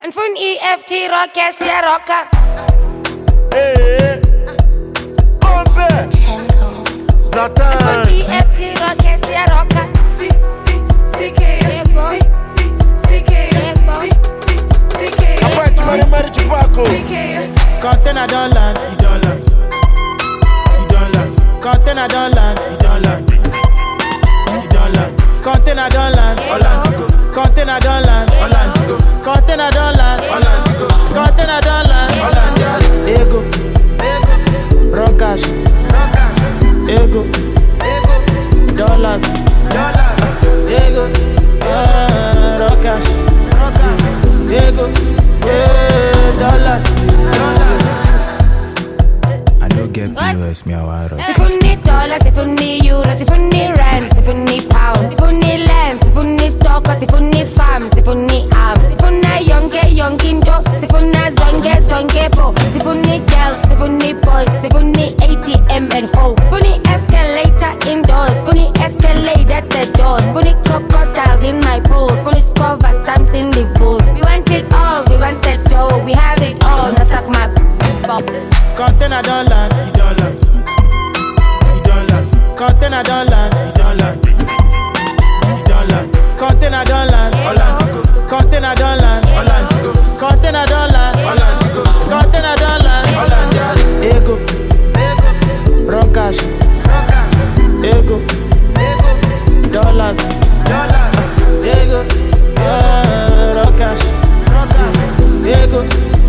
And from EFT Rockers, yeah, rocker. Hey, come back. It's not time. From EFT Rockers, yeah, rocker. I want to marry Chewbacca. Container don't land, you don't land. You don't land. Container don't land, you don't land. You don't land. Container don't land, Orlando. Container don't land, Orlando. Container don't land, Orlando. Container don't land, Orlando. Ego, raw cash, ego, dollars, ego, raw cash, ego, dollars. I don't get POS, me a wire. If you need dollars, if you need euros, if you need rands, if you need pounds, if you need lands, if you need stockers, if you need farms, if you need arms, if you need young kindo, if you need zonge bro, if you need girls, if you need boys, if you need ATM and hope, if you need escalator indoors, if you need escalate at the doors, if you need crocodiles in my pools, if you need cover stamps in the pools. We want it all, we want it all, we have it all. Now suck my bop. Container don't land, you don't land. You don't land. Container don't land, you don't land. You don't land. Container don't land, Orlando. Container don't land, Orlando. Container don't land, Orlando. Container don't land, Orlando. Ego, raw cash, ego, dollars, ego, raw cash, ego.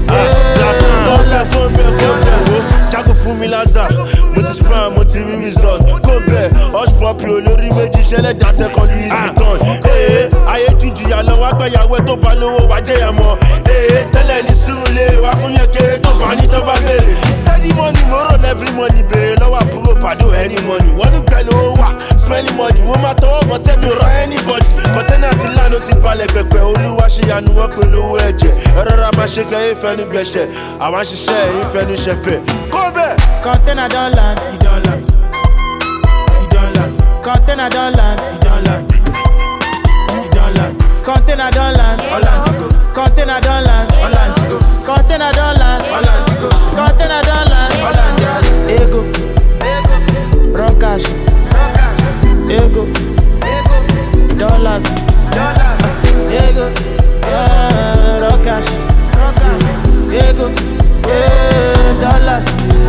Jago fún mi lásà, mo ti spam, mo ti rí result. Go bẹ̀, hush puppy olórí méjì ṣẹlẹ̀ dàtẹ́ kan Louis Vuitton. Ayé jújù yà lọ wá gbẹ̀yàwó tó bá lówó wá jẹ́yà mọ́. Tẹ́lẹ̀ ní sùúrùlé wá kún yẹn kéré tó bá ní tó bá bèrè. Steady money, mo roll every money, bèrè lọ́wọ́ àbúrò pàdó any money. Wọ́n ní pẹ̀lú owó wà, smelly money, wọ́n máa tọwọ́ bọ̀ tẹ́mi rọ anybody. Kọ́tẹ́nà ti lánàá ti balẹ̀ pẹ̀pẹ̀, olúwa ṣe yanu wọ́n pẹ̀lú owó ẹ̀jẹ̀. Ẹ̀rọra máa ṣe kẹ́ ìfẹ́nu gbẹ̀ṣẹ̀, àwọn ṣiṣẹ́ ìfẹ́nu ṣẹ̀fẹ̀. Go back. Container don't land, you don't land. You don't land. Container don't land, you don't land. You don't land. Container don't land, Orlando. Container don't land, Orlando. Container don't land, Orlando. Container don't land, Orlando. Ego, raw cash, ego, dollars, ego, raw cash, ego, dollars.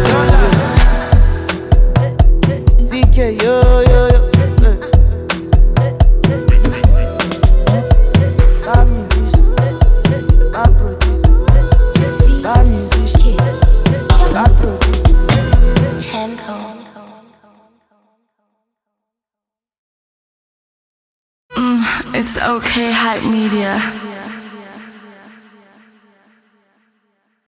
CK, yo. That musician, that producer, that musician, that producer. Tempo. It's okay, hype media.